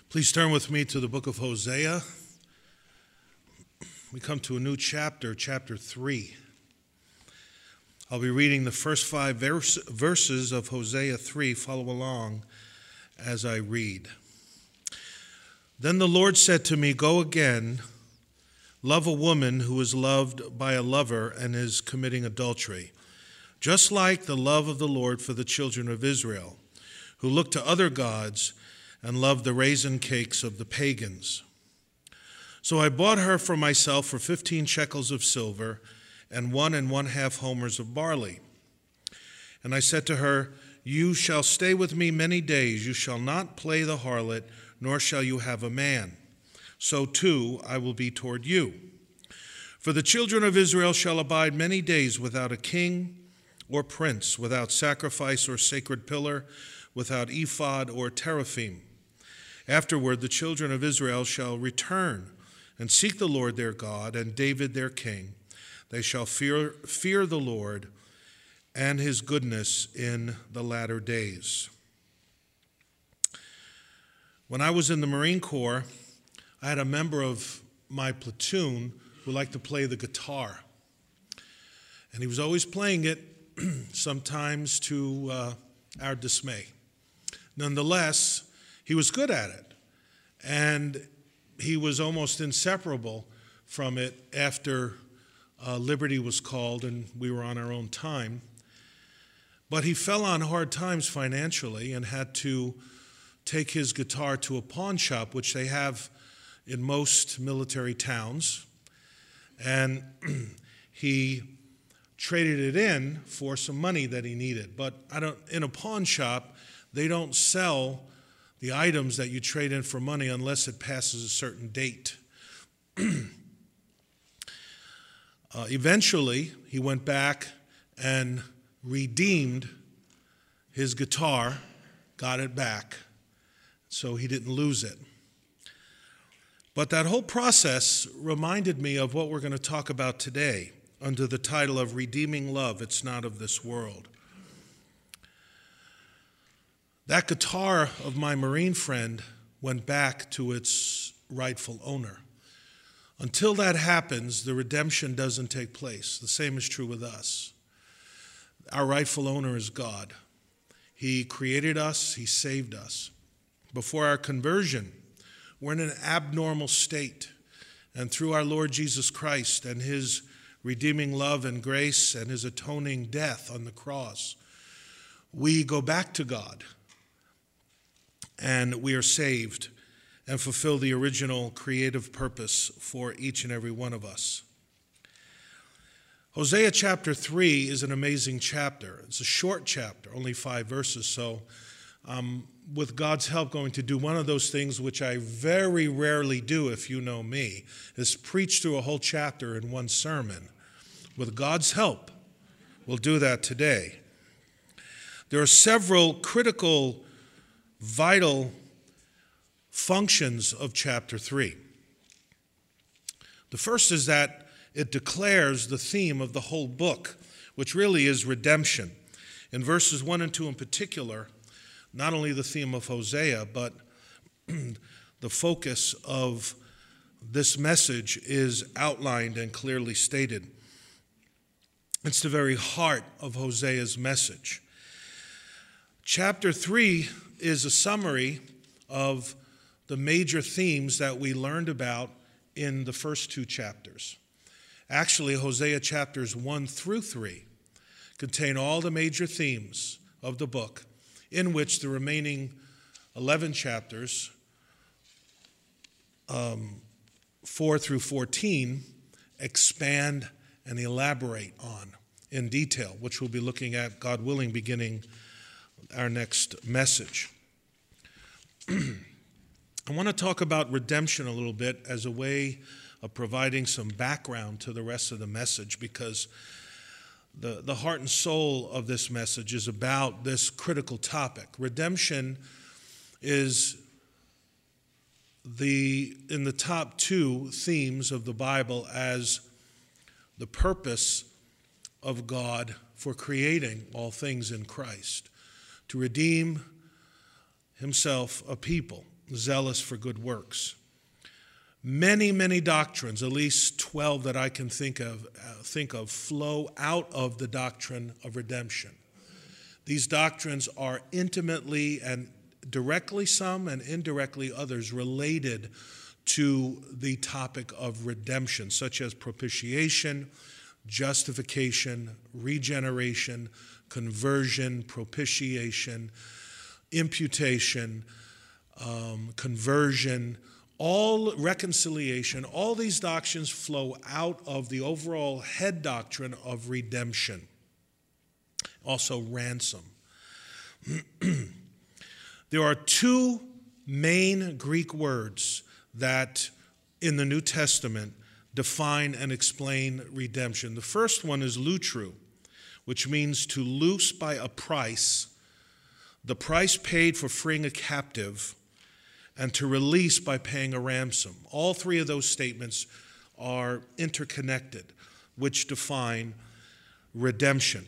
Please turn with me to the book of Hosea. We come to a new chapter, chapter 3. I'll be reading the first 5 verses of Hosea 3. Follow along as I read. Then the Lord said to me, "Go again, love a woman who is loved by a lover and is committing adultery, just like the love of the Lord for the children of Israel, who look to other gods and love the raisin cakes of the pagans. So I bought her for myself for 15 shekels of silver and 1 1/2 homers of barley. And I said to her, 'You shall stay with me many days. You shall not play the harlot, nor shall you have a man. So too I will be toward you. For the children of Israel shall abide many days without a king or prince, without sacrifice or sacred pillar, without ephod or teraphim. Afterward, the children of Israel shall return and seek the Lord their God and David their king. They shall fear the Lord and his goodness in the latter days.'" When I was in the Marine Corps, I had a member of my platoon who liked to play the guitar. And he was always playing it, sometimes to our dismay. Nonetheless, he was good at it, and he was almost inseparable from it after liberty was called and we were on our own time. But he fell on hard times financially and had to take his guitar to a pawn shop, which they have in most military towns, and he traded it in for some money that he needed. But in a pawn shop, they don't sell the items that you trade in for money unless it passes a certain date. Eventually, he went back and redeemed his guitar, got it back, so he didn't lose it. But that whole process reminded me of what we're going to talk about today under the title of Redeeming Love, It's Not of This World. That guitar of my Marine friend went back to its rightful owner. Until that happens, the redemption doesn't take place. The same is true with us. Our rightful owner is God. He created us, he saved us. Before our conversion, we're in an abnormal state. And through our Lord Jesus Christ and his redeeming love and grace and his atoning death on the cross, we go back to God. And we are saved and fulfill the original creative purpose for each and every one of us. Hosea chapter 3 is an amazing chapter. It's a short chapter, only 5 verses. So with God's help, going to do one of those things which I very rarely do, if you know me, is preach through a whole chapter in one sermon. With God's help, we'll do that today. There are several critical, vital functions of chapter 3. The first is that it declares the theme of the whole book, which really is redemption. In verses 1 and 2 in particular, not only the theme of Hosea, but the focus of this message is outlined and clearly stated. It's the very heart of Hosea's message. Chapter 3 is a summary of the major themes that we learned about in the first 2 chapters. Actually, Hosea chapters 1 through 3 contain all the major themes of the book, in which the remaining 11 chapters, 4 through 14, expand and elaborate on in detail, which we'll be looking at, God willing, beginning our next message. I want to talk about redemption a little bit as a way of providing some background to the rest of the message, because the heart and soul of this message is about this critical topic. Redemption is in the top 2 themes of the Bible as the purpose of God for creating all things in Christ, to redeem himself a people zealous for good works. Many, many doctrines, at least 12 that I can think of, flow out of the doctrine of redemption. These doctrines are intimately and directly, some and indirectly others, related to the topic of redemption, such as propitiation, justification, regeneration, conversion, propitiation, imputation, conversion, all reconciliation. All these doctrines flow out of the overall head doctrine of redemption, also ransom. There are two main Greek words that in the New Testament define and explain redemption. The first one is lutru, which means to loose by a price, the price paid for freeing a captive, and to release by paying a ransom. All three of those statements are interconnected, which define redemption.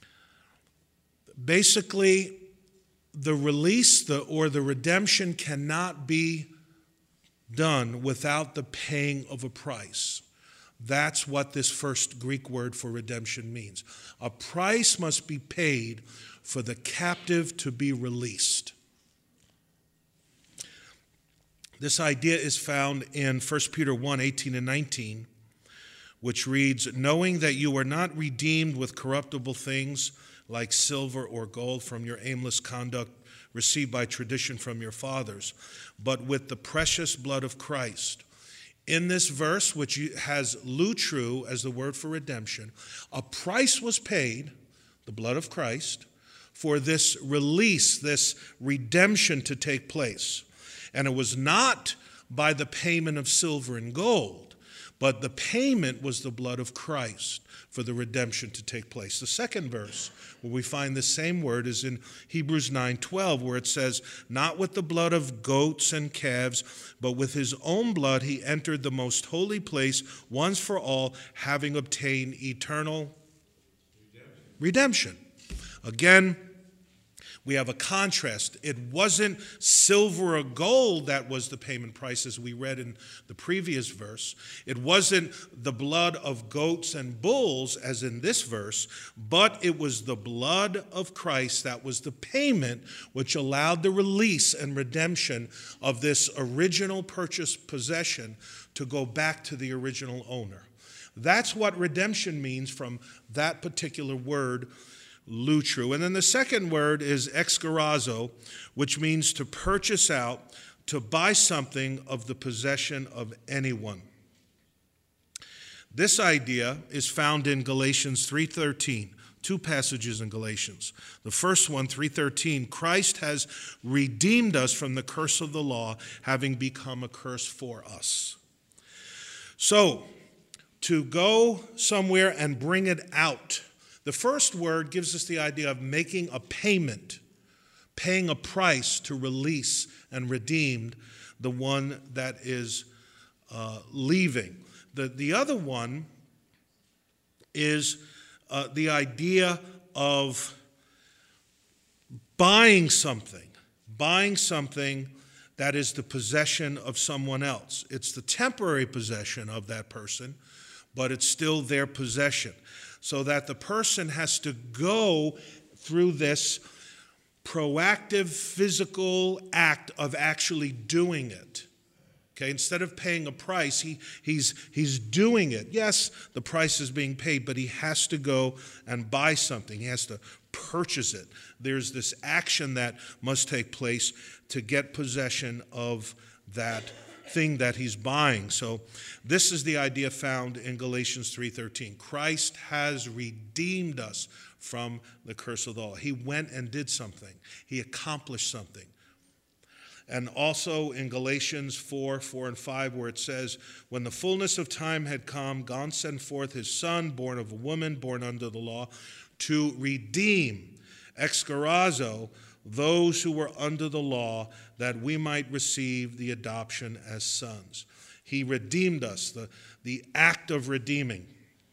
Basically, the release or the redemption cannot be done without the paying of a price. That's what this first Greek word for redemption means. A price must be paid for the captive to be released. This idea is found in 1 Peter 1, 18 and 19, which reads, "Knowing that you are not redeemed with corruptible things like silver or gold from your aimless conduct received by tradition from your fathers, but with the precious blood of Christ." In this verse, which has lutru as the word for redemption, a price was paid, the blood of Christ, for this release, this redemption to take place. And it was not by the payment of silver and gold, but the payment was the blood of Christ for the redemption to take place. The second verse, where we find the same word, is in Hebrews 9:12, where it says, "Not with the blood of goats and calves, but with his own blood he entered the most holy place once for all, having obtained eternal redemption." Again, we have a contrast. It wasn't silver or gold that was the payment price, as we read in the previous verse. It wasn't the blood of goats and bulls, as in this verse, but it was the blood of Christ that was the payment which allowed the release and redemption of this original purchased possession to go back to the original owner. That's what redemption means from that particular word, lutru. And then the second word is exgorazo, which means to purchase out, to buy something of the possession of anyone. This idea is found in Galatians 3:13, two passages in Galatians. The first one, 3:13, Christ has redeemed us from the curse of the law, having become a curse for us. So, to go somewhere and bring it out. The first word gives us the idea of making a payment, paying a price to release and redeem the one that is leaving. The other one is the idea of buying something that is the possession of someone else. It's the temporary possession of that person, but it's still their possession. So that the person has to go through this proactive physical act of actually doing it. Okay, instead of paying a price, he's doing it. Yes, the price is being paid, but he has to go and buy something. He has to purchase it. There's this action that must take place to get possession of that thing that he's buying. So this is the idea found in Galatians 3:13. Christ has redeemed us from the curse of the law. He went and did something. He accomplished something. And also in Galatians 4:4 and 5, where it says, "When the fullness of time had come, God sent forth his son, born of a woman, born under the law, to redeem, exgorazo, those who were under the law, that we might receive the adoption as sons." He redeemed us, the act of redeeming,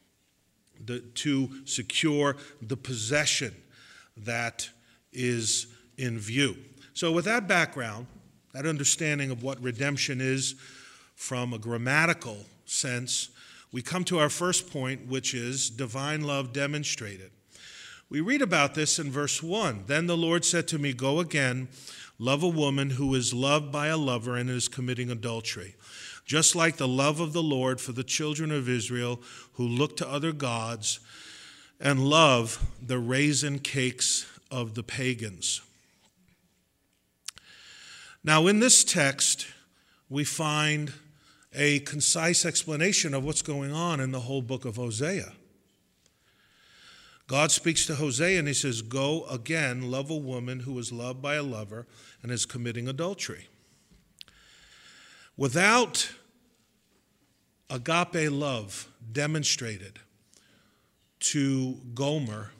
to secure the possession that is in view. So with that background, that understanding of what redemption is from a grammatical sense, we come to our first point, which is divine love demonstrated. We read about this in verse 1. Then the Lord said to me, go again, love a woman who is loved by a lover and is committing adultery, just like the love of the Lord for the children of Israel who look to other gods and love the raisin cakes of the pagans. Now, in this text, we find a concise explanation of what's going on in the whole book of Hosea. God speaks to Hosea and he says, go again, love a woman who is loved by a lover and is committing adultery. Without agape love demonstrated to Gomer,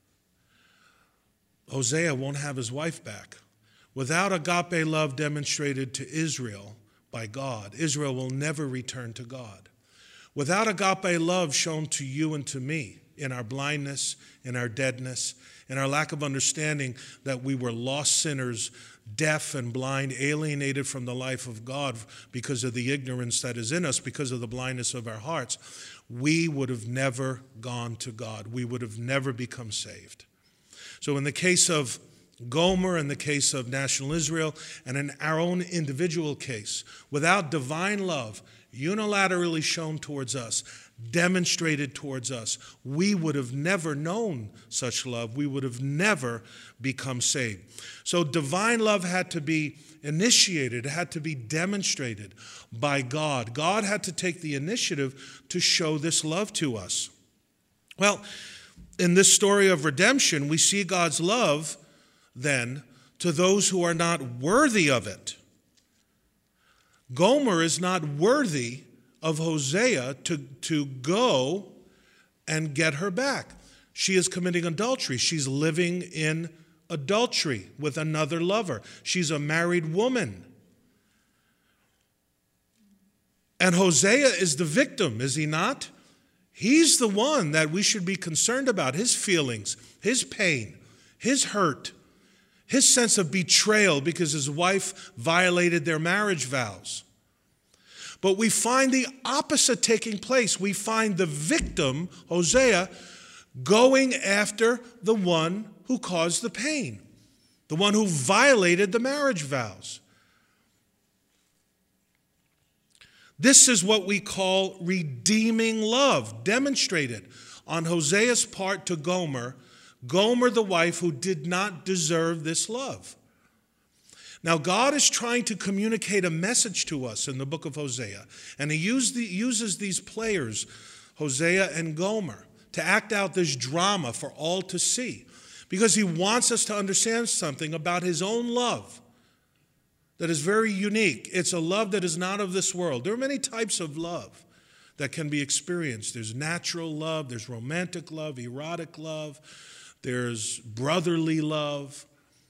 Hosea won't have his wife back. Without agape love demonstrated to Israel by God, Israel will never return to God. Without agape love shown to you and to me in our blindness, in our deadness, in our lack of understanding that we were lost sinners, deaf and blind, alienated from the life of God because of the ignorance that is in us, because of the blindness of our hearts, we would have never gone to God. We would have never become saved. So in the case of Gomer, in the case of national Israel, and in our own individual case, without divine love unilaterally shown towards us, demonstrated towards us, we would have never known such love. We would have never become saved. So divine love had to be initiated, it had to be demonstrated by God. God had to take the initiative to show this love to us. Well, in this story of redemption, we see God's love then to those who are not worthy of it. Gomer is not worthy of Hosea to go and get her back. She is committing adultery. She's living in adultery with another lover. She's a married woman. And Hosea is the victim, is he not? He's the one that we should be concerned about, his feelings, his pain, his hurt, his sense of betrayal because his wife violated their marriage vows. But we find the opposite taking place. We find the victim, Hosea, going after the one who caused the pain, the one who violated the marriage vows. This is what we call redeeming love, demonstrated on Hosea's part to Gomer, the wife who did not deserve this love. Now, God is trying to communicate a message to us in the book of Hosea, and he uses these players, Hosea and Gomer, to act out this drama for all to see, because he wants us to understand something about his own love that is very unique. It's a love that is not of this world. There are many types of love that can be experienced. There's natural love, there's romantic love, erotic love, there's brotherly love,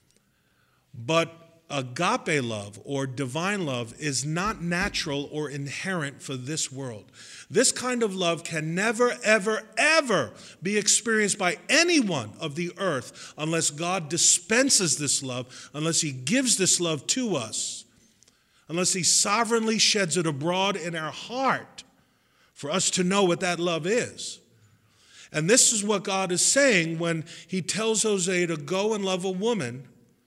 but agape love or divine love is not natural or inherent for this world. This kind of love can never, ever, ever be experienced by anyone of the earth unless God dispenses this love, unless he gives this love to us, unless he sovereignly sheds it abroad in our heart for us to know what that love is. And this is what God is saying when he tells Hosea to go and love a woman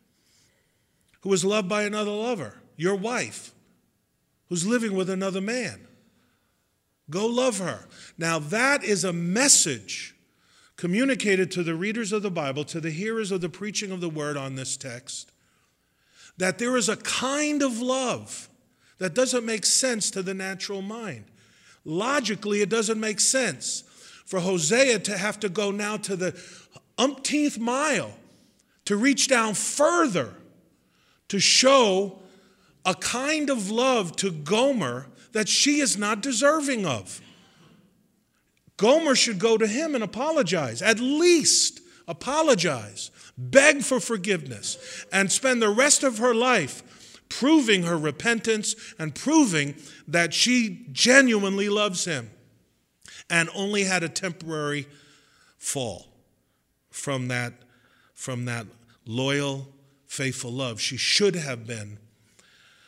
who is loved by another lover, your wife, who's living with another man. Go love her. Now that is a message communicated to the readers of the Bible, to the hearers of the preaching of the word on this text, that there is a kind of love that doesn't make sense to the natural mind. Logically, it doesn't make sense for Hosea to have to go now to the umpteenth mile to reach down further to show a kind of love to Gomer that she is not deserving of. Gomer should go to him and apologize, at least apologize, beg for forgiveness, and spend the rest of her life proving her repentance and proving that she genuinely loves him and only had a temporary fall from that loyal, faithful love. She should have been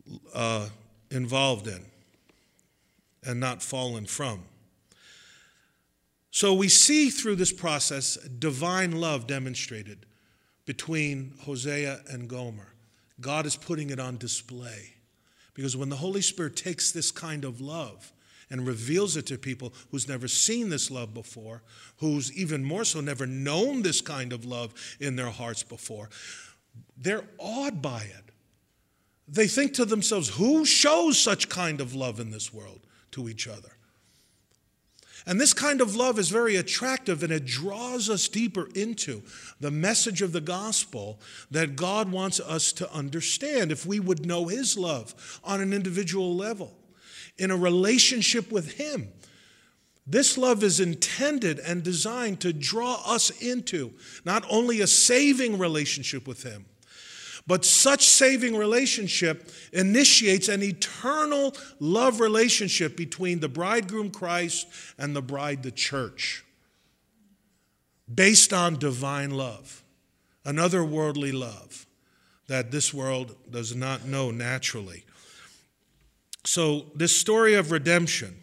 involved in and not fallen from. So we see through this process divine love demonstrated between Hosea and Gomer. God is putting it on display. Because when the Holy Spirit takes this kind of love and reveals it to people who's never seen this love before, who's even more so never known this kind of love in their hearts before, they're awed by it. They think to themselves, who shows such kind of love in this world to each other? And this kind of love is very attractive, and it draws us deeper into the message of the gospel that God wants us to understand if we would know his love on an individual level, in a relationship with him. This love is intended and designed to draw us into not only a saving relationship with him, but such saving relationship initiates an eternal love relationship between the bridegroom Christ and the bride, the church, based on divine love, an otherworldly love that this world does not know naturally. So this story of redemption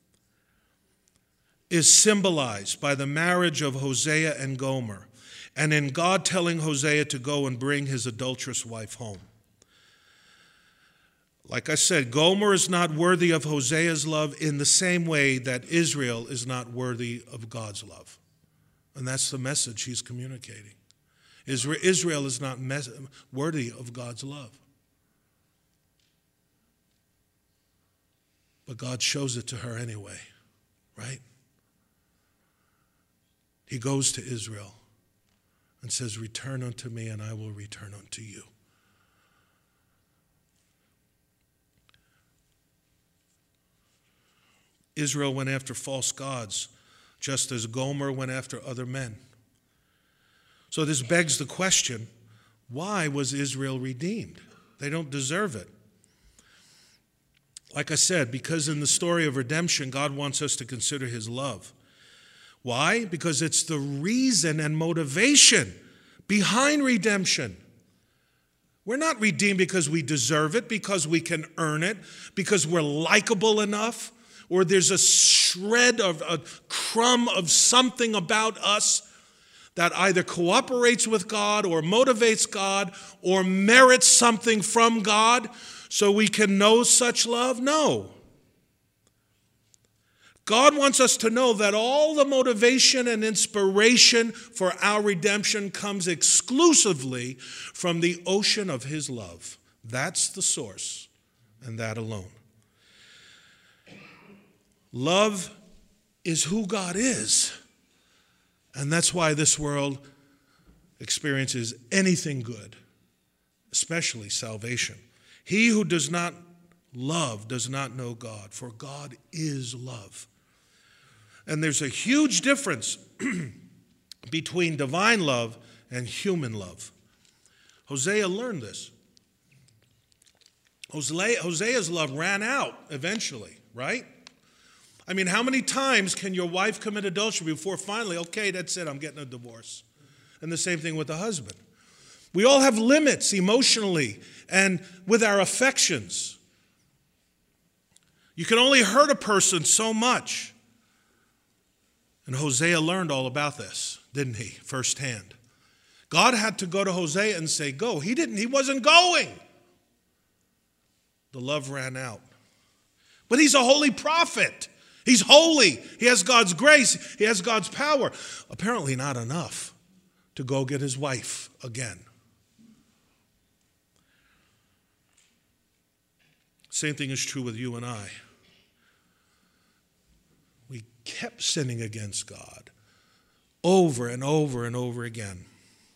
is symbolized by the marriage of Hosea and Gomer, and in God telling Hosea to go and bring his adulterous wife home. Like I said, Gomer is not worthy of Hosea's love in the same way that Israel is not worthy of God's love. And that's the message he's communicating. Israel is not worthy of God's love. But God shows it to her anyway, right? He goes to Israel and says, return unto me, and I will return unto you. Israel went after false gods, just as Gomer went after other men. So this begs the question, why was Israel redeemed? They don't deserve it. Like I said, because in the story of redemption, God wants us to consider his love. Why? Because it's the reason and motivation behind redemption. We're not redeemed because we deserve it, because we can earn it, because we're likable enough, or there's a shred of a crumb of something about us that either cooperates with God or motivates God or merits something from God so we can know such love. No. God wants us to know that all the motivation and inspiration for our redemption comes exclusively from the ocean of his love. That's the source, and that alone. Love is who God is, and that's why this world experiences anything good, especially salvation. He who does not love does not know God, for God is love. And there's a huge difference between divine love and human love. Hosea learned this. Hosea's love ran out eventually, right? I mean, how many times can your wife commit adultery before finally, okay, that's it, I'm getting a divorce? And the same thing with the husband. We all have limits emotionally and with our affections. You can only hurt a person so much. And Hosea learned all about this, didn't he, firsthand? God had to go to Hosea and say, go. He wasn't going. The love ran out. But he's a holy prophet. He's holy. He has God's grace. He has God's power. Apparently not enough to go get his wife again. Same thing is true with you and I. We kept sinning against God over and over and over again.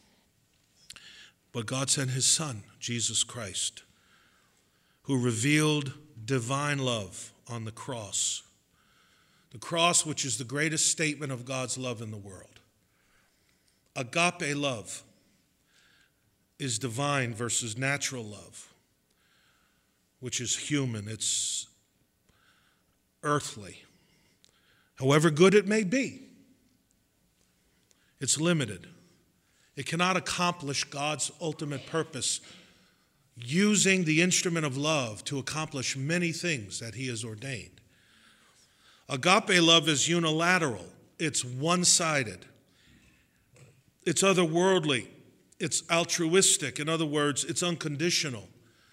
But God sent his Son, Jesus Christ, who revealed divine love on the cross. The cross, which is the greatest statement of God's love in the world. Agape love is divine versus natural love, which is human. It's earthly. However good it may be, it's limited. It cannot accomplish God's ultimate purpose, using the instrument of love to accomplish many things that he has ordained. Agape love is unilateral. It's one-sided. It's otherworldly. It's altruistic. In other words, it's unconditional.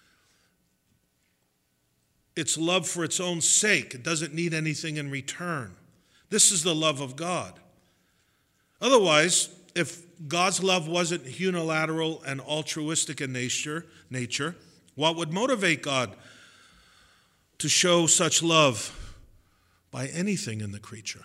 It's love for its own sake. It doesn't need anything in return. This is the love of God. Otherwise, if God's love wasn't unilateral and altruistic in nature, what would motivate God to show such love by anything in the creature?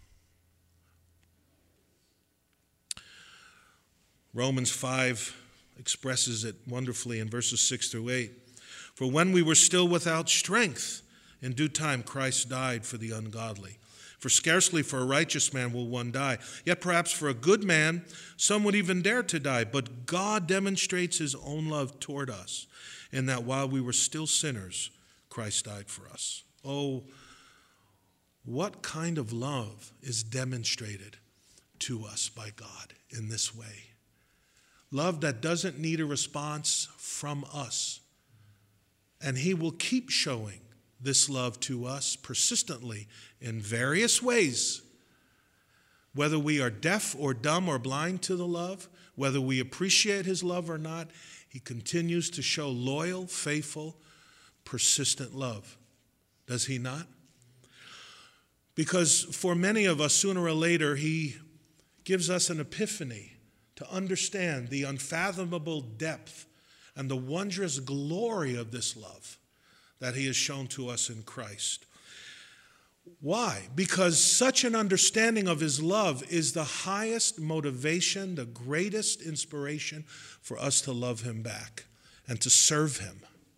Romans 5 expresses it wonderfully in verses 6 through 8. For when we were still without strength, in due time Christ died for the ungodly. For scarcely for a righteous man will one die. Yet perhaps for a good man, some would even dare to die. But God demonstrates his own love toward us, in that while we were still sinners, Christ died for us. Oh, what kind of love is demonstrated to us by God in this way? Love that doesn't need a response from us. And he will keep showing this love to us persistently in various ways. Whether we are deaf or dumb or blind to the love, whether we appreciate his love or not, he continues to show loyal, faithful, persistent love. Does he not? Because for many of us, sooner or later, he gives us an epiphany to understand the unfathomable depth and the wondrous glory of this love that he has shown to us in Christ. Why? Because such an understanding of his love is the highest motivation, the greatest inspiration for us to love him back and to serve him.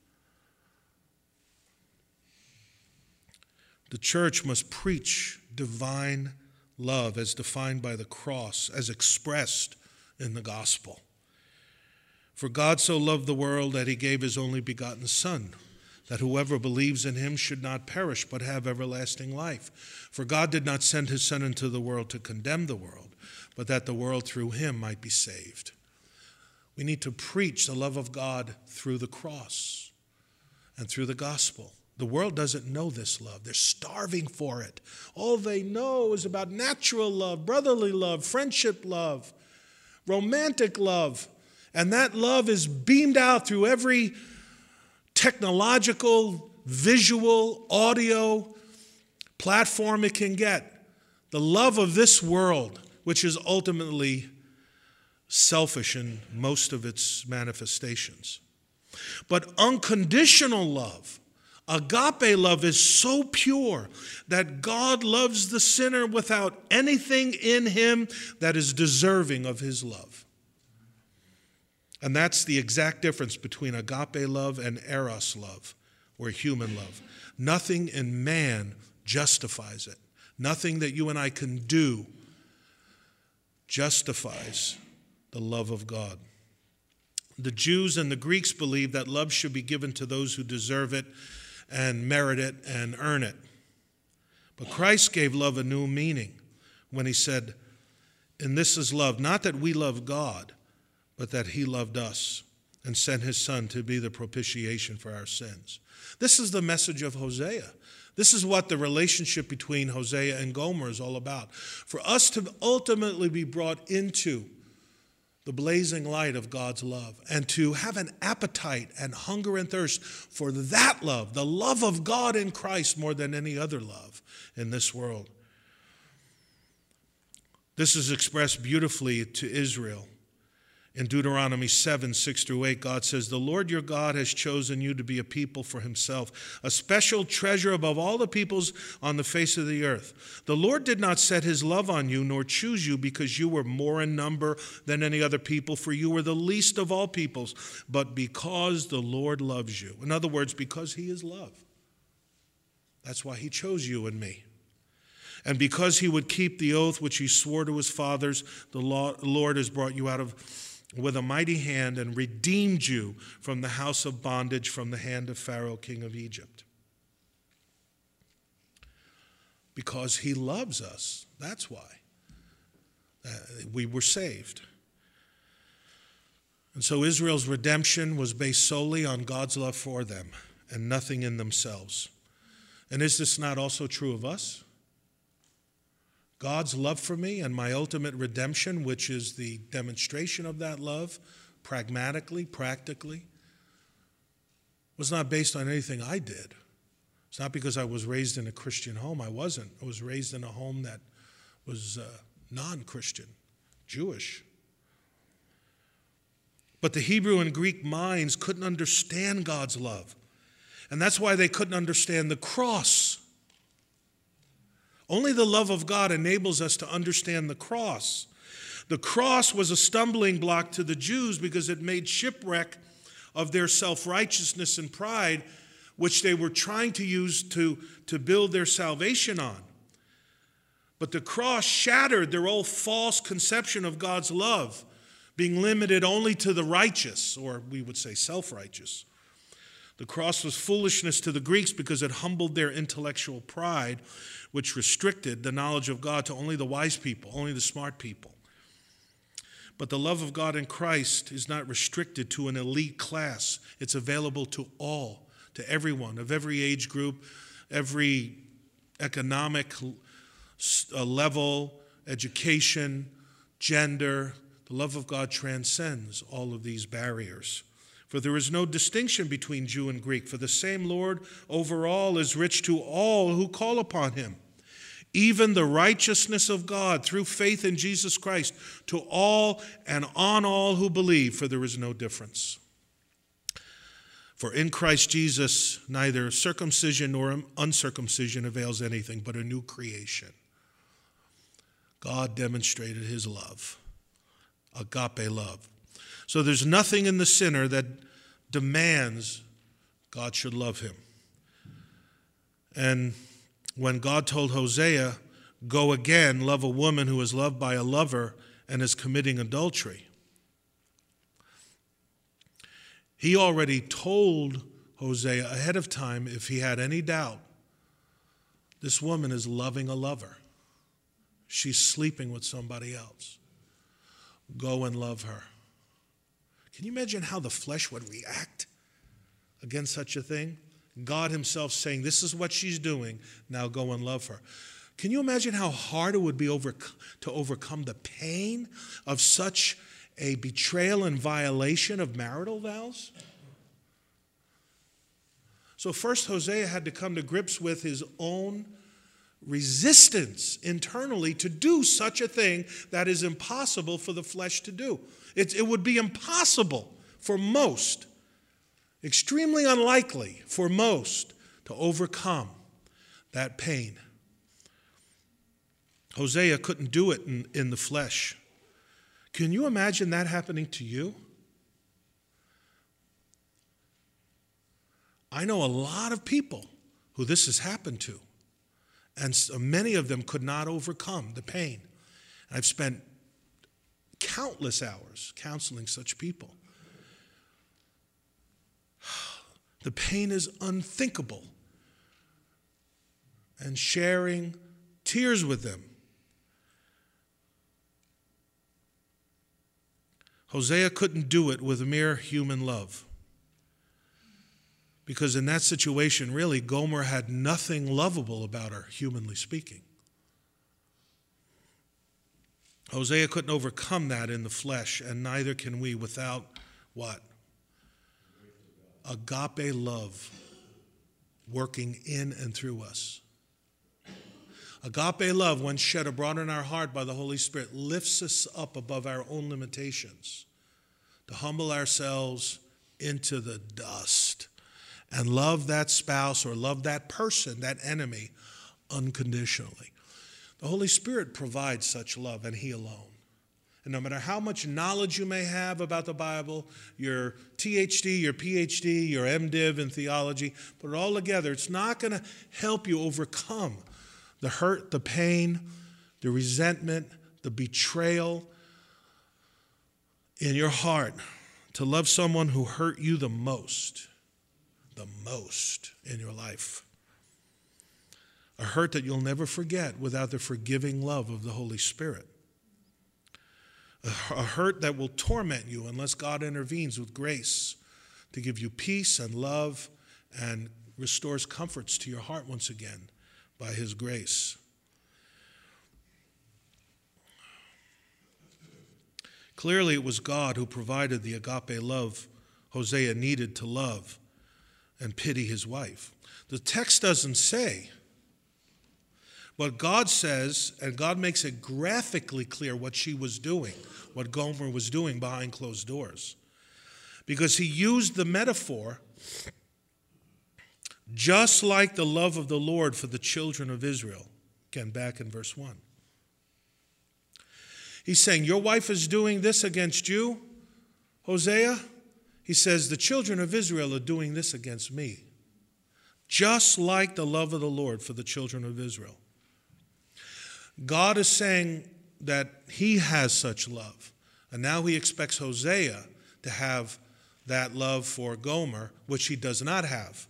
The church must preach divine love as defined by the cross, as expressed in the gospel. For God so loved the world that he gave his only begotten Son, that whoever believes in him should not perish but have everlasting life. For God did not send his Son into the world to condemn the world, but that the world through him might be saved. We need to preach the love of God through the cross and through the gospel. The world doesn't know this love. They're starving for it. All they know is about natural love, brotherly love, friendship love, romantic love. And that love is beamed out through every technological, visual, audio platform it can get. The love of this world, which is ultimately selfish in most of its manifestations. But unconditional love, agape love, is so pure that God loves the sinner without anything in him that is deserving of his love. And that's the exact difference between agape love and eros love, or human love. Nothing in man justifies it. Nothing that you and I can do justifies the love of God. The Jews and the Greeks believed that love should be given to those who deserve it and merit it and earn it. But Christ gave love a new meaning when he said, and this is love, not that we love God, but that he loved us and sent his Son to be the propitiation for our sins. This is the message of Hosea. This is what the relationship between Hosea and Gomer is all about. For us to ultimately be brought into the blazing light of God's love and to have an appetite and hunger and thirst for that love, the love of God in Christ more than any other love in this world. This is expressed beautifully to Israel. In Deuteronomy 7, 6 through 8, God says, the Lord your God has chosen you to be a people for himself, a special treasure above all the peoples on the face of the earth. The Lord did not set his love on you, nor choose you because you were more in number than any other people, for you were the least of all peoples, but because the Lord loves you. In other words, because he is love. That's why he chose you and me. And because he would keep the oath which he swore to his fathers, the Lord has brought you out with a mighty hand and redeemed you from the house of bondage, from the hand of Pharaoh, king of Egypt. Because he loves us. That's why we were saved. And so Israel's redemption was based solely on God's love for them and nothing in themselves. And is this not also true of us? God's love for me and my ultimate redemption, which is the demonstration of that love, pragmatically, practically, was not based on anything I did. It's not because I was raised in a Christian home. I wasn't. I was raised in a home that was non-Christian, Jewish. But the Hebrew and Greek minds couldn't understand God's love. And that's why they couldn't understand the cross. Only the love of God enables us to understand the cross. The cross was a stumbling block to the Jews because it made shipwreck of their self-righteousness and pride, which they were trying to use to build their salvation on. But the cross shattered their old false conception of God's love, being limited only to the righteous, or we would say self-righteous. The cross was foolishness to the Greeks because it humbled their intellectual pride, which restricted the knowledge of God to only the wise people, only the smart people. But the love of God in Christ is not restricted to an elite class. It's available to all, to everyone, of every age group, every economic level, education, gender. The love of God transcends all of these barriers. For there is no distinction between Jew and Greek, for the same Lord over all is rich to all who call upon him. Even the righteousness of God through faith in Jesus Christ to all and on all who believe, for there is no difference. For in Christ Jesus, neither circumcision nor uncircumcision avails anything, but a new creation. God demonstrated his love, agape love. So there's nothing in the sinner that demands God should love him. And when God told Hosea, go again, love a woman who is loved by a lover and is committing adultery, he already told Hosea ahead of time, if he had any doubt, this woman is loving a lover. She's sleeping with somebody else. Go and love her. Can you imagine how the flesh would react against such a thing? God himself saying, this is what she's doing, now go and love her. Can you imagine how hard it would be to overcome the pain of such a betrayal and violation of marital vows? So first Hosea had to come to grips with his own resistance internally to do such a thing that is impossible for the flesh to do. It would be impossible for most, extremely unlikely for most, to overcome that pain. Hosea couldn't do it in the flesh. Can you imagine that happening to you? I know a lot of people who this has happened to, and many of them could not overcome the pain. I've spent countless hours counseling such people. The pain is unthinkable. And sharing tears with them. Hosea couldn't do it with mere human love. Because in that situation, really, Gomer had nothing lovable about her, humanly speaking. Hosea couldn't overcome that in the flesh, and neither can we without what? Agape love working in and through us. Agape love, when shed abroad in our heart by the Holy Spirit, lifts us up above our own limitations, to humble ourselves into the dust and love that spouse or love that person, that enemy, unconditionally. The Holy Spirit provides such love, and he alone. And no matter how much knowledge you may have about the Bible, your THD, your PhD, your MDiv in theology, put it all together, it's not going to help you overcome the hurt, the pain, the resentment, the betrayal in your heart to love someone who hurt you the most in your life. A hurt that you'll never forget without the forgiving love of the Holy Spirit. a hurt that will torment you unless God intervenes with grace to give you peace and love and restores comforts to your heart once again by his grace. Clearly, it was God who provided the agape love Hosea needed to love and pity his wife. The text doesn't say, but God says, and God makes it graphically clear what she was doing, what Gomer was doing behind closed doors. Because he used the metaphor, just like the love of the Lord for the children of Israel. Again, back in verse 1. He's saying, your wife is doing this against you, Hosea. He says, the children of Israel are doing this against me. Just like the love of the Lord for the children of Israel. God is saying that he has such love. And now he expects Hosea to have that love for Gomer, which he does not have.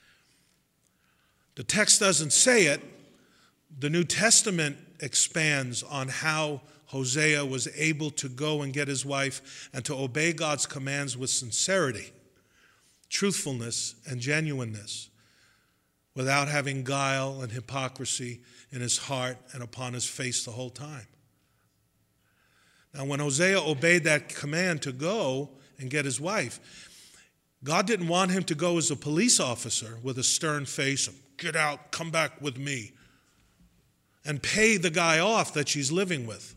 The text doesn't say it. The New Testament expands on how Hosea was able to go and get his wife and to obey God's commands with sincerity, truthfulness, and genuineness, without having guile and hypocrisy in his heart and upon his face the whole time. Now, when Hosea obeyed that command to go and get his wife, God didn't want him to go as a police officer with a stern face and get out, come back with me, and pay the guy off that she's living with.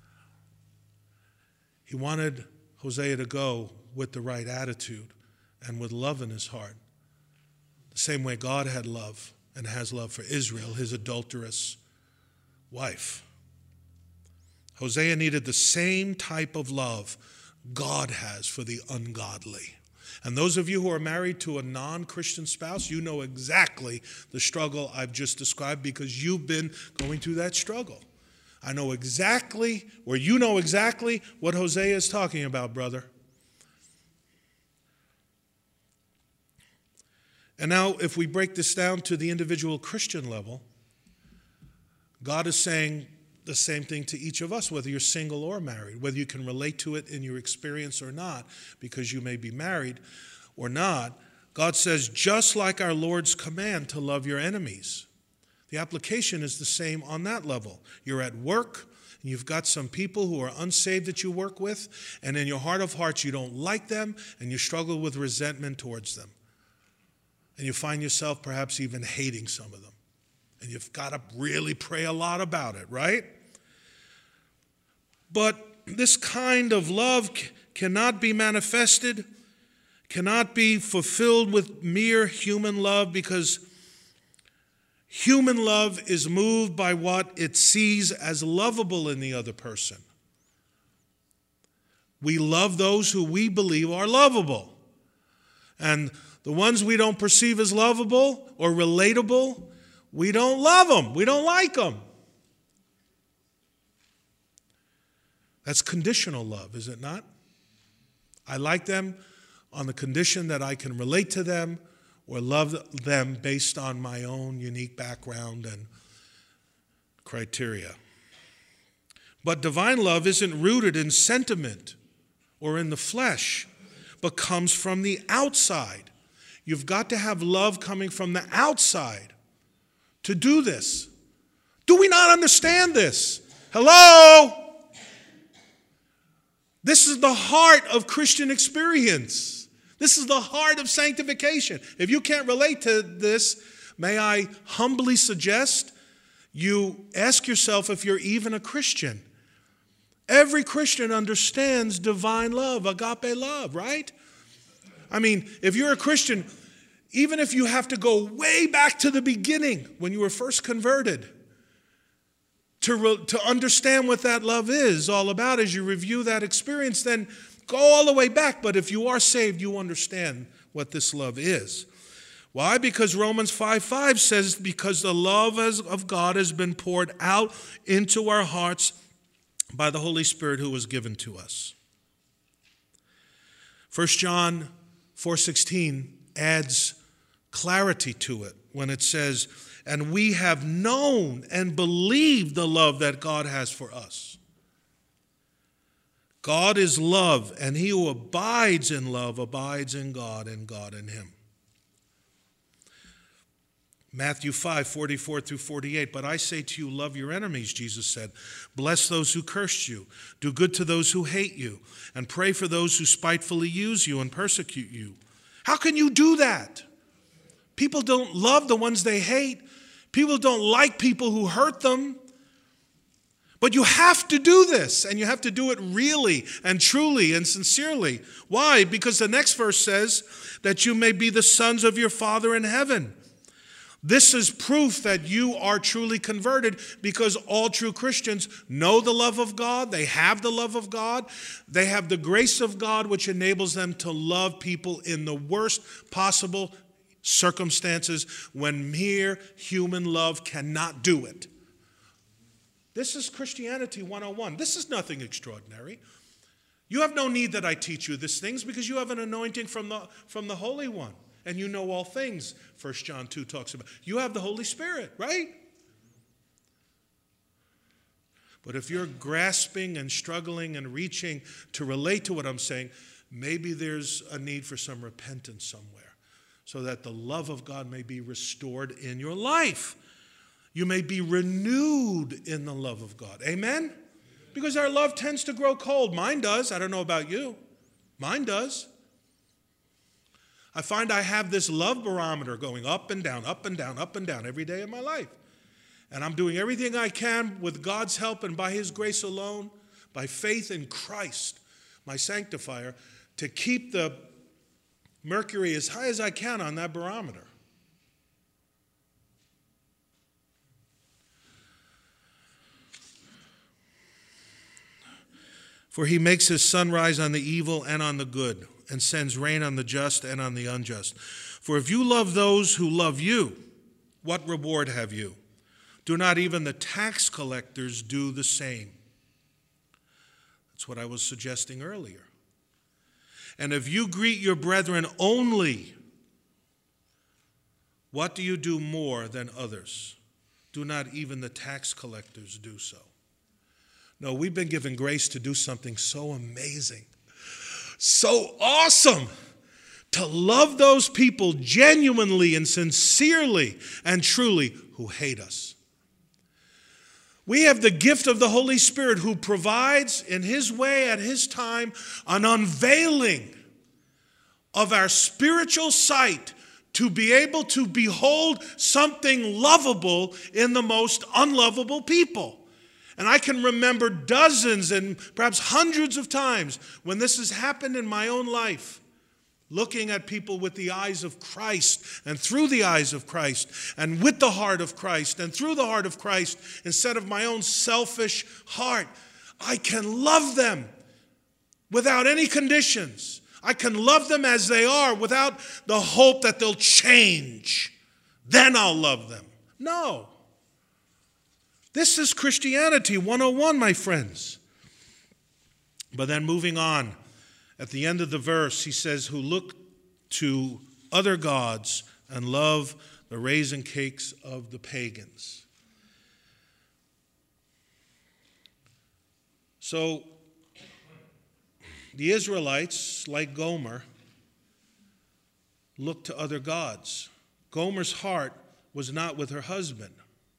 He wanted Hosea to go with the right attitude and with love in his heart. The same way God had love and has love for Israel, his adulterous wife. Hosea needed the same type of love God has for the ungodly. And those of you who are married to a non-Christian spouse, you know exactly the struggle I've just described because you've been going through that struggle. I know exactly, or you know exactly what Hosea is talking about, brother. And now, if we break this down to the individual Christian level, God is saying the same thing to each of us, whether you're single or married, whether you can relate to it in your experience or not, because you may be married or not. God says, just like our Lord's command to love your enemies. The application is the same on that level. You're at work, and you've got some people who are unsaved that you work with, and in your heart of hearts you don't like them, and you struggle with resentment towards them. And you find yourself perhaps even hating some of them. And you've got to really pray a lot about it, right? But this kind of love cannot be manifested, cannot be fulfilled with mere human love, because human love is moved by what it sees as lovable in the other person. We love those who we believe are lovable. And the ones we don't perceive as lovable or relatable, we don't love them. We don't like them. That's conditional love, is it not? I like them on the condition that I can relate to them or love them based on my own unique background and criteria. But divine love isn't rooted in sentiment or in the flesh, but comes from the outside. You've got to have love coming from the outside to do this. Do we not understand this? Hello? This is the heart of Christian experience. This is the heart of sanctification. If you can't relate to this, may I humbly suggest you ask yourself if you're even a Christian. Every Christian understands divine love, agape love, right? I mean, if you're a Christian, even if you have to go way back to the beginning when you were first converted to understand what that love is all about as you review that experience, then go all the way back. But if you are saved, you understand what this love is. Why? Because Romans 5:5 says, because the love of God has been poured out into our hearts by the Holy Spirit who was given to us. 1 John 4:16 adds clarity to it when it says, and we have known and believed the love that God has for us. God is love, and he who abides in love abides in God, and God in him. Matthew 5:44-48, but I say to you, love your enemies, Jesus said. Bless those who curse you. Do good to those who hate you. And pray for those who spitefully use you and persecute you. How can you do that? People don't love the ones they hate. People don't like people who hurt them. But you have to do this, and you have to do it really and truly and sincerely. Why? Because the next verse says that you may be the sons of your Father in heaven. This is proof that you are truly converted, because all true Christians know the love of God. They have the love of God. They have the grace of God, which enables them to love people in the worst possible circumstances when mere human love cannot do it. This is Christianity 101. This is nothing extraordinary. You have no need that I teach you these things, because you have an anointing from the Holy One. And you know all things, 1 John 2 talks about. You have the Holy Spirit, right? But if you're grasping and struggling and reaching to relate to what I'm saying, maybe there's a need for some repentance somewhere, so that the love of God may be restored in your life. You may be renewed in the love of God. Amen? Because our love tends to grow cold. Mine does. I don't know about you. Mine does. I find I have this love barometer going up and down, up and down, up and down every day of my life. And I'm doing everything I can with God's help and by his grace alone, by faith in Christ, my sanctifier, to keep the mercury as high as I can on that barometer. For he makes his sun rise on the evil and on the good, and sends rain on the just and on the unjust. For if you love those who love you, what reward have you? Do not even the tax collectors do the same? That's what I was suggesting earlier. And if you greet your brethren only, what do you do more than others? Do not even the tax collectors do so? No, we've been given grace to do something so amazing, so awesome, to love those people genuinely and sincerely and truly who hate us. We have the gift of the Holy Spirit, who provides in his way at his time an unveiling of our spiritual sight to be able to behold something lovable in the most unlovable people. And I can remember dozens and perhaps hundreds of times when this has happened in my own life, looking at people with the eyes of Christ and through the eyes of Christ and with the heart of Christ and through the heart of Christ instead of my own selfish heart. I can love them without any conditions. I can love them as they are without the hope that they'll change. Then I'll love them. No. This is Christianity 101, my friends. But then moving on, at the end of the verse, he says, who look to other gods and love the raisin cakes of the pagans. So, the Israelites, like Gomer, looked to other gods. Gomer's heart was not with her husband.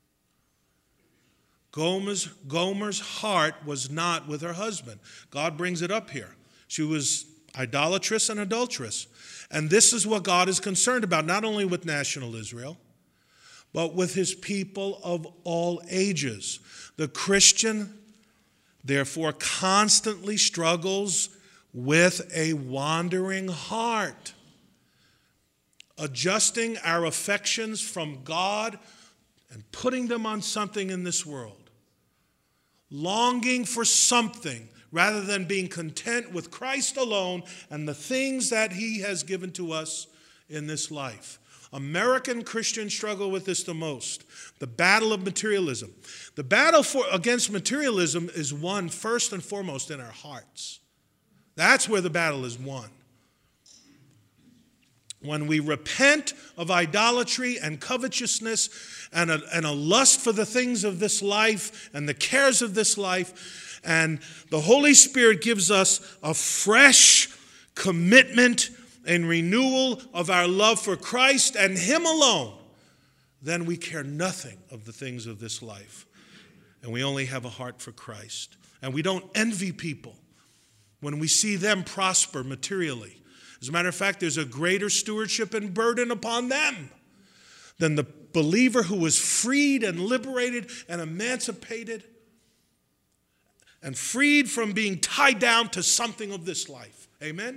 Gomer's heart was not with her husband. God brings it up here. She was idolatrous and adulterous. And this is what God is concerned about, not only with national Israel, but with his people of all ages. The Christian, therefore, constantly struggles with a wandering heart, adjusting our affections from God and putting them on something in this world. Longing for something rather than being content with Christ alone and the things that he has given to us in this life. American Christians struggle with this the most. The battle of materialism. The battle against materialism is won first and foremost in our hearts. That's where the battle is won. when we repent of idolatry and covetousness and a lust for the things of this life and the cares of this life, and the Holy Spirit gives us a fresh commitment and renewal of our love for Christ and Him alone, then we care nothing of the things of this life. And we only have a heart for Christ. And we don't envy people when we see them prosper materially. As a matter of fact, there's a greater stewardship and burden upon them than the believer who was freed and liberated and emancipated and freed from being tied down to something of this life. Amen?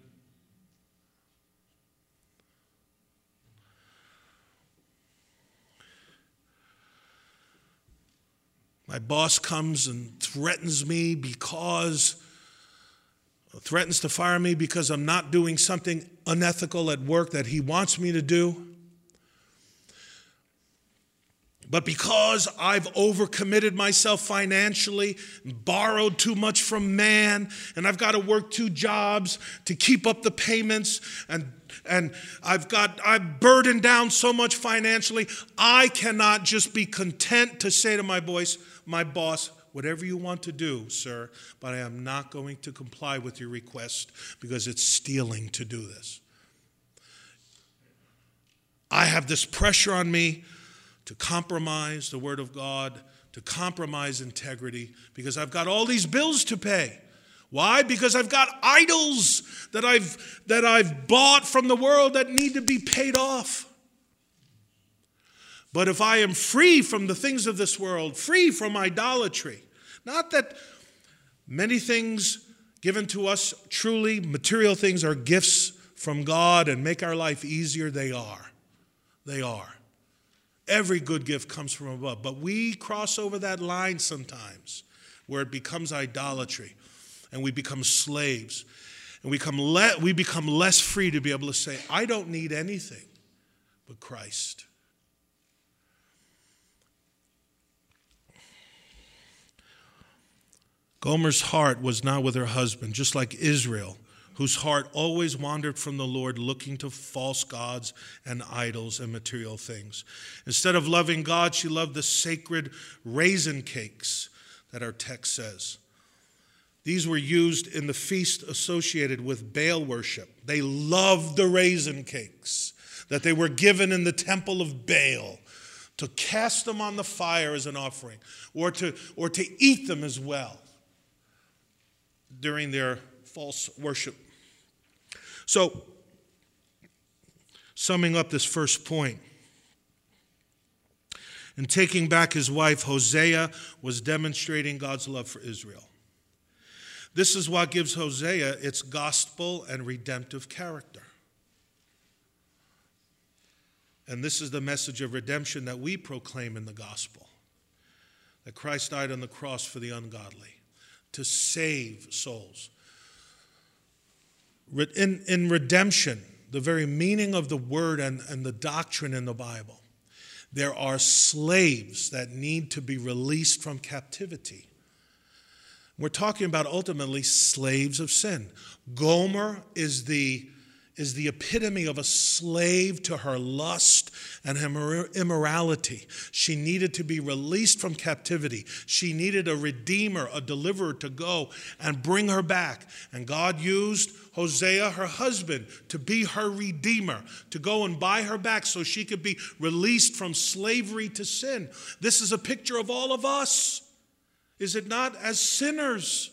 My boss comes and threatens to fire me because I'm not doing something unethical at work that he wants me to do. But because I've overcommitted myself financially, borrowed too much from man, and I've got to work 2 jobs to keep up the payments, and I've burdened down so much financially, I cannot just be content to say to my boss, whatever you want to do, sir, but I am not going to comply with your request because it's stealing to do this. I have this pressure on me to compromise the Word of God, to compromise integrity, because I've got all these bills to pay. Why? Because I've got idols that I've bought from the world that need to be paid off. But if I am free from the things of this world, free from idolatry, not that many things given to us, truly material things, are gifts from God and make our life easier, they are. They are. Every good gift comes from above. But we cross over that line sometimes where it becomes idolatry and we become slaves. And we become less free to be able to say, I don't need anything but Christ. Gomer's heart was not with her husband, just like Israel, whose heart always wandered from the Lord, looking to false gods and idols and material things. Instead of loving God, she loved the sacred raisin cakes that our text says. These were used in the feast associated with Baal worship. They loved the raisin cakes that they were given in the temple of Baal, to cast them on the fire as an offering, or to eat them as well during their false worship. So, summing up this first point, in taking back his wife, Hosea was demonstrating God's love for Israel. This is what gives Hosea its gospel and redemptive character. And this is the message of redemption that we proclaim in the gospel, that Christ died on the cross for the ungodly, to save souls. In redemption, the very meaning of the word and the doctrine in the Bible, there are slaves that need to be released from captivity. We're talking about ultimately slaves of sin. Gomer is the epitome of a slave to her lust and her immorality. She needed to be released from captivity. She needed a redeemer, a deliverer to go and bring her back. And God used Hosea, her husband, to be her redeemer, to go and buy her back so she could be released from slavery to sin. This is a picture of all of us, is it not? As sinners,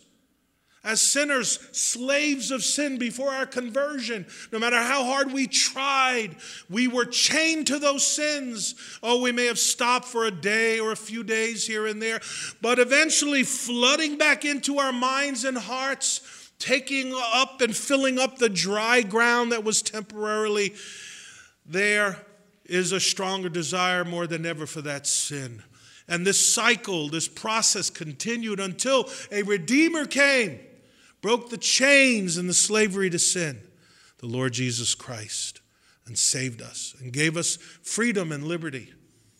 slaves of sin before our conversion. No matter how hard we tried, we were chained to those sins. Oh, we may have stopped for a day or a few days here and there, but eventually flooding back into our minds and hearts, taking up and filling up the dry ground that was temporarily there, is a stronger desire more than ever for that sin. And this cycle, this process continued until a Redeemer came, broke the chains and the slavery to sin, the Lord Jesus Christ, and saved us and gave us freedom and liberty.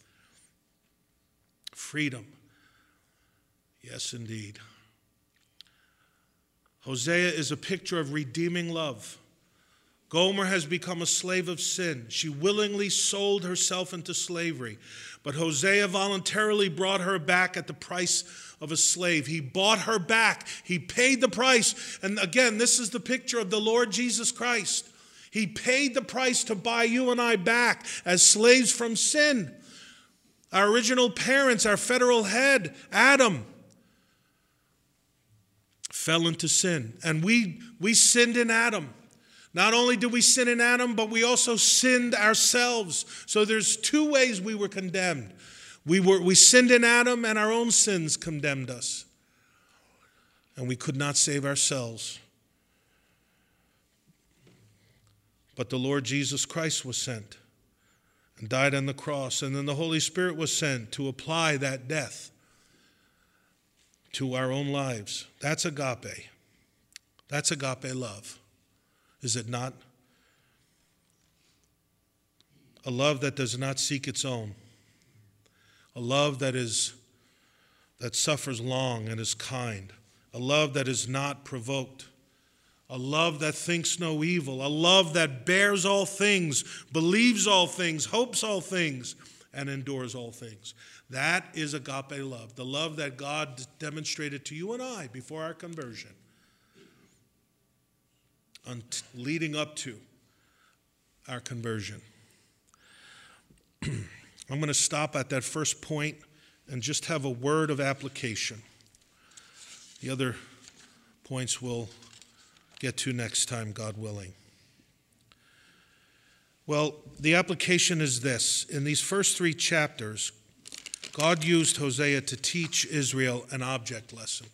Freedom. Yes, indeed. Hosea is a picture of redeeming love, Gomer has become a slave of sin. She willingly sold herself into slavery. But Hosea voluntarily brought her back at the price of a slave. He bought her back. He paid the price. And again, this is the picture of the Lord Jesus Christ. He paid the price to buy you and I back as slaves from sin. Our original parents, our federal head, Adam, fell into sin. And we sinned in Adam. Not only did we sin in Adam, but we also sinned ourselves. So there's two ways we were condemned. We sinned in Adam, and our own sins condemned us. And we could not save ourselves. But the Lord Jesus Christ was sent and died on the cross. And then the Holy Spirit was sent to apply that death to our own lives. That's agape. That's agape love. Is it not? A love that does not seek its own. A love that suffers long and is kind. A love that is not provoked. A love that thinks no evil. A love that bears all things, believes all things, hopes all things, and endures all things. That is agape love. The love that God demonstrated to you and I before our conversion, leading up to our conversion. I'm going to stop at that first point and just have a word of application. The other points we'll get to next time, God willing. Well, the application is this. In these first 3 chapters, God used Hosea to teach Israel an object lesson.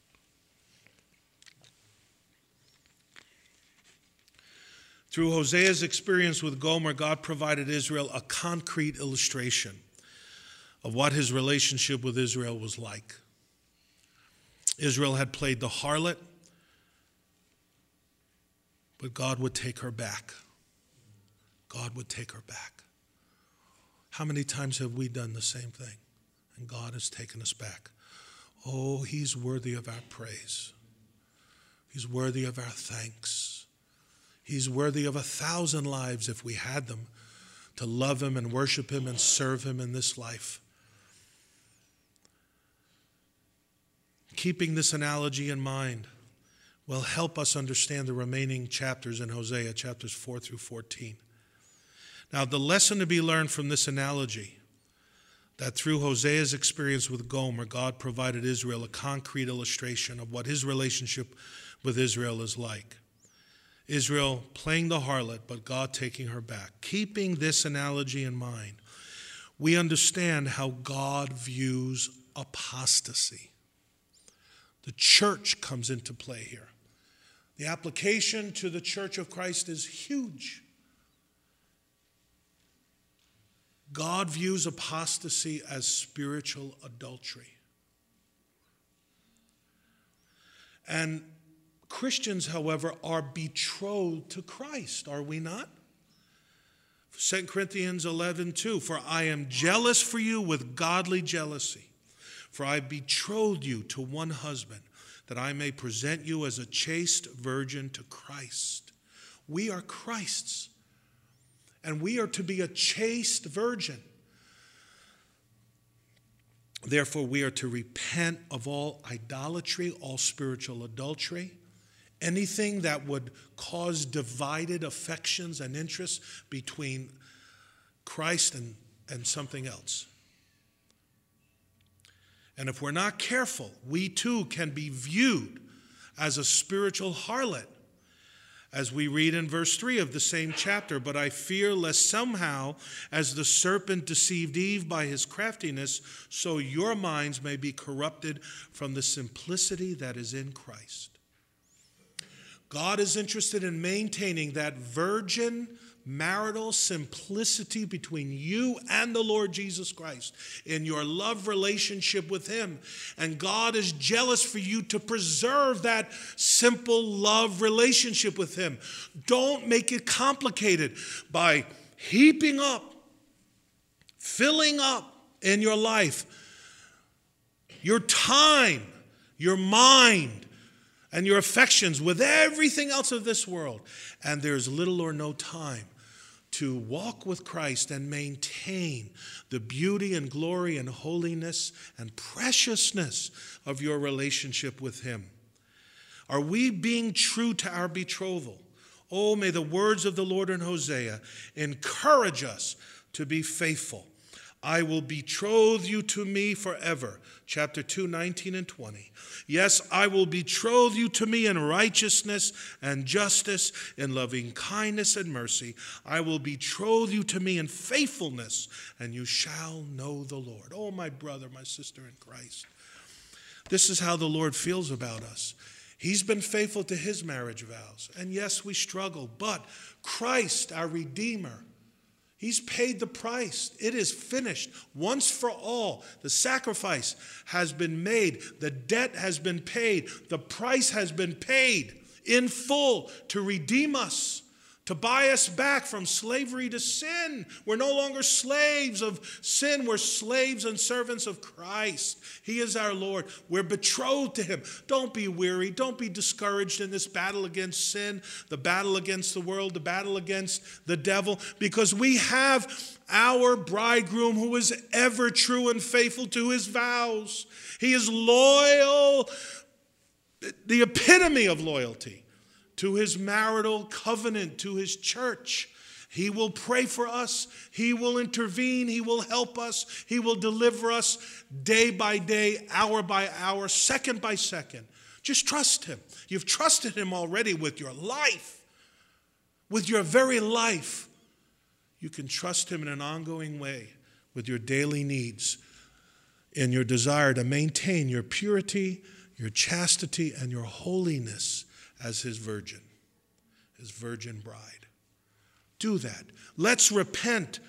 Through Hosea's experience with Gomer, God provided Israel a concrete illustration of what his relationship with Israel was like. Israel had played the harlot, but God would take her back. God would take her back. How many times have we done the same thing? And God has taken us back. Oh, he's worthy of our praise. He's worthy of our thanks. He's worthy of 1,000 lives if we had them to love him and worship him and serve him in this life. Keeping this analogy in mind will help us understand the remaining chapters in Hosea, chapters 4 through 14. Now, the lesson to be learned from this analogy, that through Hosea's experience with Gomer, God provided Israel a concrete illustration of what his relationship with Israel is like. Israel playing the harlot, but God taking her back. Keeping this analogy in mind, we understand how God views apostasy. The church comes into play here. The application to the church of Christ is huge. God views apostasy as spiritual adultery. And Christians, however, are betrothed to Christ, are we not? 2 Corinthians 11:2, for I am jealous for you with godly jealousy, for I betrothed you to one husband, that I may present you as a chaste virgin to Christ. We are Christ's, and we are to be a chaste virgin. Therefore, we are to repent of all idolatry, all spiritual adultery, anything that would cause divided affections and interests between Christ and something else. And if we're not careful, we too can be viewed as a spiritual harlot, as we read in verse 3 of the same chapter. But I fear lest somehow, as the serpent deceived Eve by his craftiness, so your minds may be corrupted from the simplicity that is in Christ. God is interested in maintaining that virgin marital simplicity between you and the Lord Jesus Christ in your love relationship with him. And God is jealous for you to preserve that simple love relationship with him. Don't make it complicated by heaping up, filling up in your life your time, your mind, and your affections with everything else of this world, and there's little or no time to walk with Christ and maintain the beauty and glory and holiness and preciousness of your relationship with him? Are we being true to our betrothal? Oh, may the words of the Lord in Hosea encourage us to be faithful. I will betroth you to me forever. Chapter 2, 19 and 20. Yes, I will betroth you to me in righteousness and justice, in loving kindness and mercy. I will betroth you to me in faithfulness, and you shall know the Lord. Oh, my brother, my sister in Christ. This is how the Lord feels about us. He's been faithful to his marriage vows. And yes, we struggle, but Christ, our Redeemer, he's paid the price. It is finished once for all. The sacrifice has been made. The debt has been paid. The price has been paid in full to redeem us, to buy us back from slavery to sin. We're no longer slaves of sin. We're slaves and servants of Christ. He is our Lord. We're betrothed to him. Don't be weary. Don't be discouraged in this battle against sin, the battle against the world, the battle against the devil, because we have our bridegroom who is ever true and faithful to his vows. He is loyal, the epitome of loyalty to his marital covenant, to his church. He will pray for us. He will intervene. He will help us. He will deliver us day by day, hour by hour, second by second. Just trust him. You've trusted him already with your life, with your very life. You can trust him in an ongoing way with your daily needs, in your desire to maintain your purity, your chastity, and your holiness as his virgin bride. Do that. Let's repent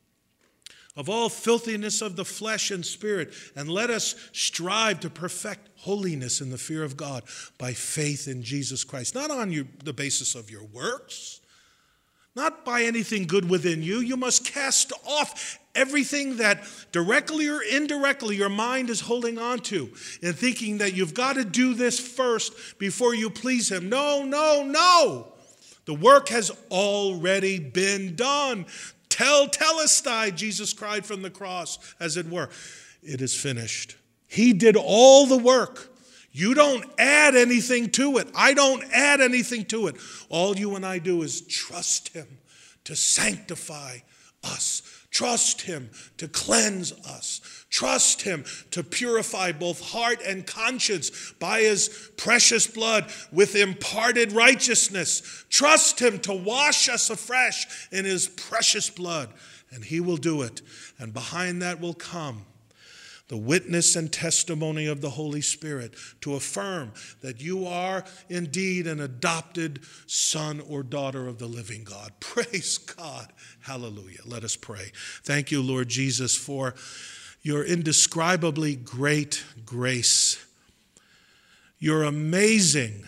of all filthiness of the flesh and spirit, and let us strive to perfect holiness in the fear of God by faith in Jesus Christ. Not on the basis of your works, not by anything good within you. You must cast off everything that directly or indirectly your mind is holding on to and thinking that you've got to do this first before you please him. No, no, no. The work has already been done. Telestai, Jesus cried from the cross, as it were. It is finished. He did all the work. You don't add anything to it. I don't add anything to it. All you and I do is trust him to sanctify us. Trust him to cleanse us. Trust him to purify both heart and conscience by his precious blood with imparted righteousness. Trust him to wash us afresh in his precious blood. And he will do it. And behind that will come the witness and testimony of the Holy Spirit to affirm that you are indeed an adopted son or daughter of the living God. Praise God. Hallelujah. Let us pray. Thank you, Lord Jesus, for your indescribably great grace, your amazing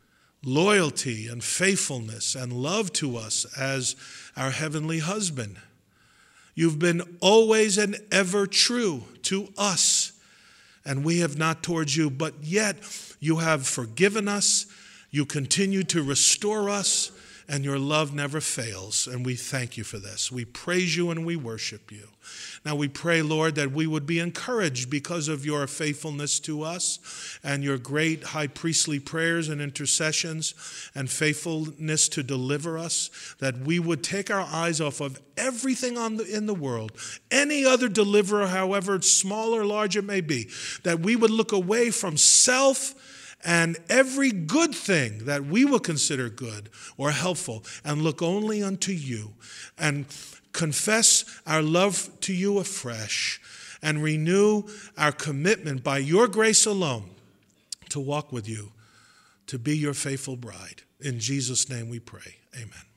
loyalty and faithfulness and love to us as our heavenly husband. You've been always and ever true to us, and we have not towards you, but yet you have forgiven us, you continue to restore us, and your love never fails, and we thank you for this. We praise you and we worship you. Now we pray, Lord, that we would be encouraged because of your faithfulness to us and your great high priestly prayers and intercessions and faithfulness to deliver us, that we would take our eyes off of everything in the world, any other deliverer, however small or large it may be, that we would look away from self and every good thing that we will consider good or helpful and look only unto you and confess our love to you afresh and renew our commitment by your grace alone to walk with you, to be your faithful bride. In Jesus' name we pray. Amen.